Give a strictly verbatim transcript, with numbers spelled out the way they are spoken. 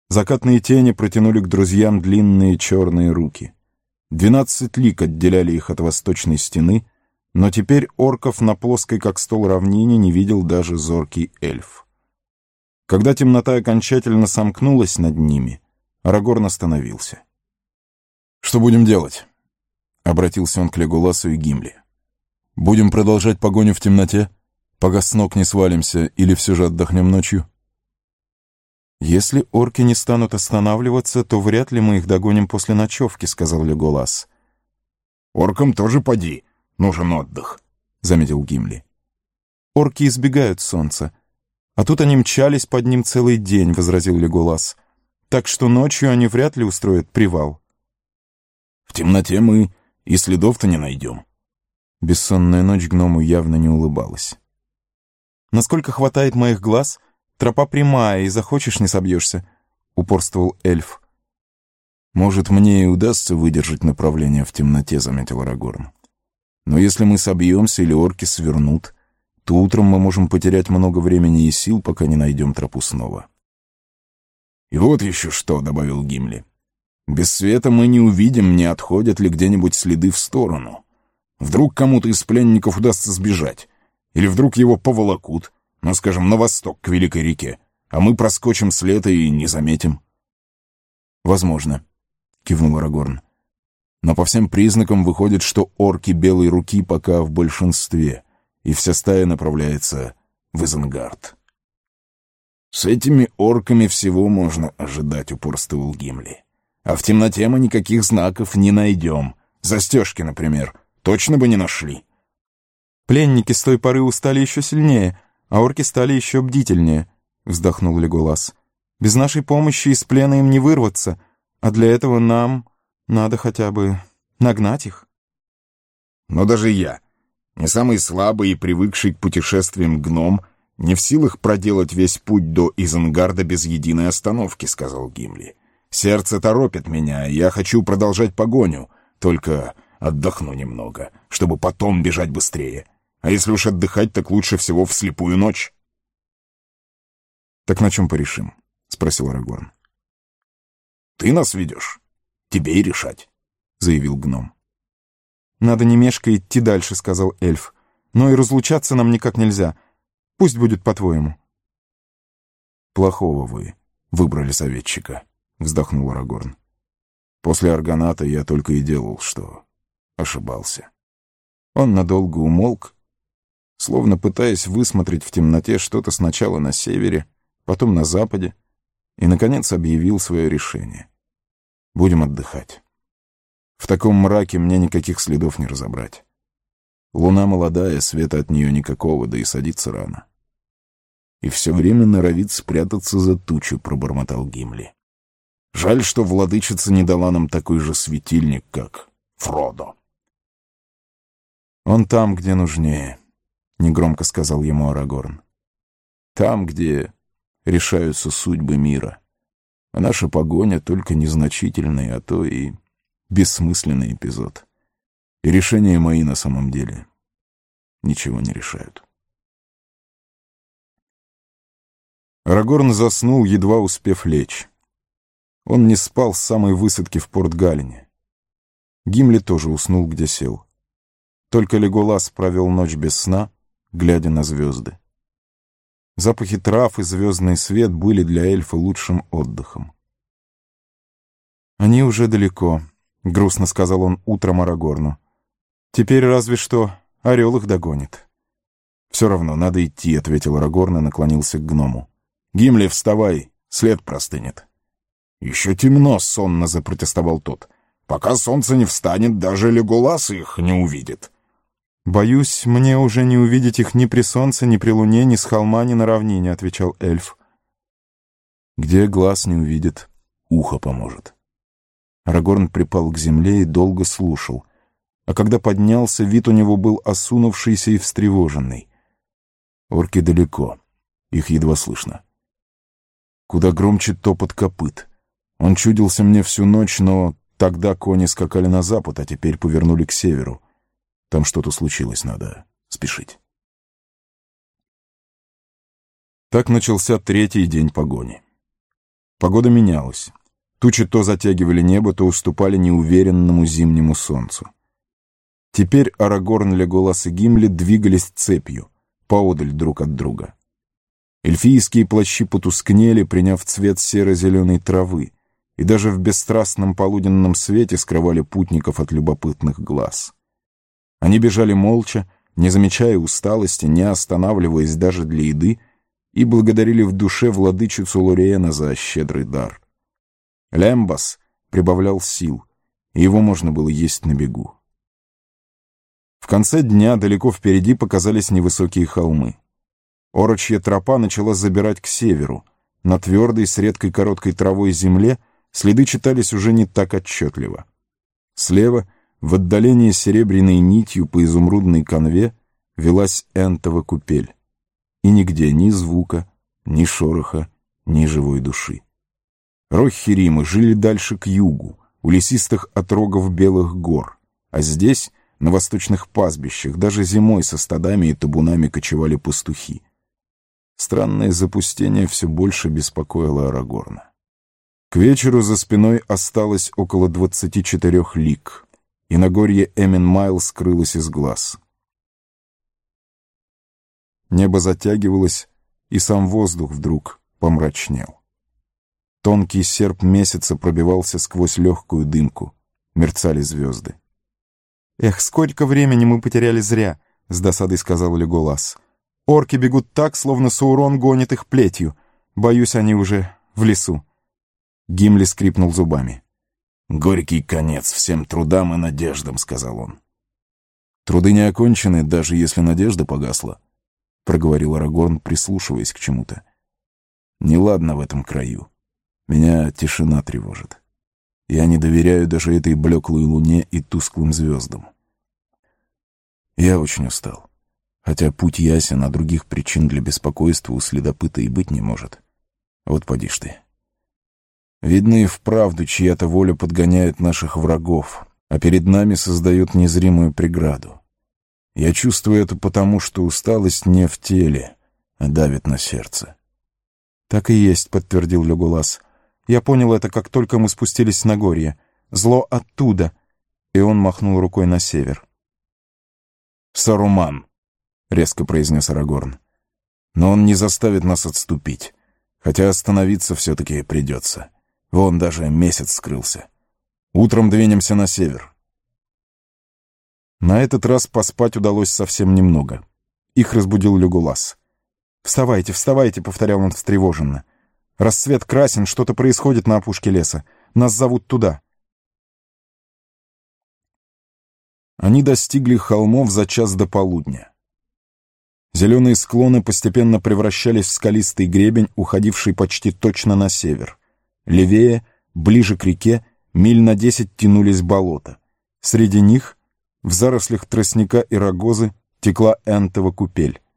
Закатные тени протянули к друзьям длинные черные руки. Двенадцать лиг отделяли их от восточной стены, но теперь орков на плоской, как стол, равнине не видел даже зоркий эльф. Когда темнота окончательно сомкнулась над ними, Арагорн остановился. «Что будем делать?» — обратился он к Леголасу и Гимли. «Будем продолжать погоню в темноте, пока с ног не свалимся, или все же отдохнем ночью?» «Если орки не станут останавливаться, то вряд ли мы их догоним после ночевки», — сказал Леголас. «Оркам тоже поди, нужен отдых», — заметил Гимли. «Орки избегают солнца, а тут они мчались под ним целый день», — возразил Леголас. «Так что ночью они вряд ли устроят привал». «В темноте мы и следов-то не найдем». Бессонная ночь гному явно не улыбалась. «Насколько хватает моих глаз, тропа прямая, и захочешь — не собьешься», — упорствовал эльф. «Может, мне и удастся выдержать направление в темноте», — заметил Арагорн. «Но если мы собьемся или орки свернут, то утром мы можем потерять много времени и сил, пока не найдем тропу снова». «И вот еще что», — добавил Гимли. «Без света мы не увидим, не отходят ли где-нибудь следы в сторону. Вдруг кому-то из пленников удастся сбежать, или вдруг его поволокут, ну, скажем, на восток, к Великой реке, а мы проскочим след и не заметим». «Возможно», — кивнул Арагорн. «Но по всем признакам выходит, что орки Белой руки пока в большинстве, и вся стая направляется в Изенгард». «С этими орками всего можно ожидать», — упорствовал Гимли. «А в темноте мы никаких знаков не найдем. Застежки, например, точно бы не нашли». «Пленники с той поры устали еще сильнее, а орки стали еще бдительнее», — вздохнул Леголас. «Без нашей помощи из плена им не вырваться, а для этого нам надо хотя бы нагнать их». «Но даже я, не самый слабый и привыкший к путешествиям гном, не в силах проделать весь путь до Изенгарда без единой остановки», — сказал Гимли. «Сердце торопит меня, и я хочу продолжать погоню, только отдохну немного, чтобы потом бежать быстрее. А если уж отдыхать, так лучше всего в слепую ночь». «Так на чем порешим?» — спросил Арагорн. «Ты нас ведешь. Тебе и решать», — заявил гном. «Надо не мешкая идти дальше», — сказал эльф. «Но и разлучаться нам никак нельзя. Пусть будет по-твоему». «Плохого вы выбрали советчика», — вздохнул Арагорн. «После Аргоната я только и делал, что ошибался». Он надолго умолк, словно пытаясь высмотреть в темноте что-то сначала на севере, потом на западе, и, наконец, объявил свое решение. «Будем отдыхать. В таком мраке мне никаких следов не разобрать. Луна молодая, света от нее никакого, да и садится рано. И все время норовит спрятаться за тучу», — пробормотал Гимли. «Жаль, что владычица не дала нам такой же светильник, как Фродо». «Он там, где нужнее», — негромко сказал ему Арагорн. «Там, где решаются судьбы мира. А наша погоня — только незначительный, а то и бессмысленный эпизод. И решения мои на самом деле ничего не решают». Арагорн заснул, едва успев лечь. Он не спал с самой высадки в Порт-Галлене. Гимли тоже уснул, где сел. Только Леголас провел ночь без сна, глядя на звезды. Запахи трав и звездный свет были для эльфа лучшим отдыхом. «Они уже далеко», — грустно сказал он утром Арагорну. «Теперь разве что орел их догонит». «Все равно надо идти», — ответил Арагорн и наклонился к гному. «Гимли, вставай, след простынет». «Еще темно», — сонно запротестовал тот. «Пока солнце не встанет, даже Леголас их не увидит». «Боюсь, мне уже не увидеть их ни при солнце, ни при луне, ни с холма, ни на равнине», — отвечал эльф. «Где глаз не увидит, ухо поможет». Арагорн припал к земле и долго слушал, а когда поднялся, вид у него был осунувшийся и встревоженный. «Орки далеко, их едва слышно. Куда громче топот копыт. Он чудился мне всю ночь, но тогда кони скакали на запад, а теперь повернули к северу. Там что-то случилось, надо спешить». Так начался третий день погони. Погода менялась. Тучи то затягивали небо, то уступали неуверенному зимнему солнцу. Теперь Арагорн, Леголас и Гимли двигались цепью, поодаль друг от друга. Эльфийские плащи потускнели, приняв цвет серо-зеленой травы, и даже в бесстрастном полуденном свете скрывали путников от любопытных глаз. Они бежали молча, не замечая усталости, не останавливаясь даже для еды, и благодарили в душе владычицу Лориэна за щедрый дар. Лембас прибавлял сил, и его можно было есть на бегу. В конце дня далеко впереди показались невысокие холмы. Орочья тропа начала забирать к северу. На твердой, с редкой короткой травой земле следы читались уже не так отчетливо. Слева, в отдалении серебряной нитью по изумрудной канве, велась Энтова купель. И нигде ни звука, ни шороха, ни живой души. Роххиримы жили дальше к югу, у лесистых отрогов Белых гор, а здесь, на восточных пастбищах, даже зимой со стадами и табунами кочевали пастухи. Странное запустение все больше беспокоило Арагорна. К вечеру за спиной осталось около двадцати четырех лиг, и Нагорье Эмин-Майл скрылось из глаз. Небо затягивалось, и сам воздух вдруг помрачнел. Тонкий серп месяца пробивался сквозь легкую дымку, мерцали звезды. «Эх, сколько времени мы потеряли зря!» — с досадой сказал Леголас. «Орки бегут так, словно Саурон гонит их плетью. Боюсь, они уже в лесу». Гимли скрипнул зубами. «Горький конец всем трудам и надеждам», — сказал он. «Труды не окончены, даже если надежда погасла», — проговорил Арагорн, прислушиваясь к чему-то. «Неладно в этом краю. Меня тишина тревожит. Я не доверяю даже этой блеклой луне и тусклым звездам. Я очень устал. Хотя путь ясен, а других причин для беспокойства у следопыта и быть не может. Вот поди ж ты. Видно, и вправду чья-то воля подгоняет наших врагов, а перед нами создает незримую преграду. Я чувствую это потому, что усталость не в теле, а давит на сердце». «Так и есть», — подтвердил Леголас. «Я понял это, как только мы спустились с Нагорья. Зло оттуда». И он махнул рукой на север. «Саруман», — резко произнес Арагорн. «Но он не заставит нас отступить, хотя остановиться все-таки придется. Вон даже месяц скрылся. Утром двинемся на север». На этот раз поспать удалось совсем немного. Их разбудил Леголас. «Вставайте, вставайте», — повторял он встревоженно. «Рассвет красен, что-то происходит на опушке леса. Нас зовут туда». Они достигли холмов за час до полудня. Зеленые склоны постепенно превращались в скалистый гребень, уходивший почти точно на север. Левее, ближе к реке, миль на десять тянулись болота. Среди них, в зарослях тростника и рогозы, текла Энтова купель.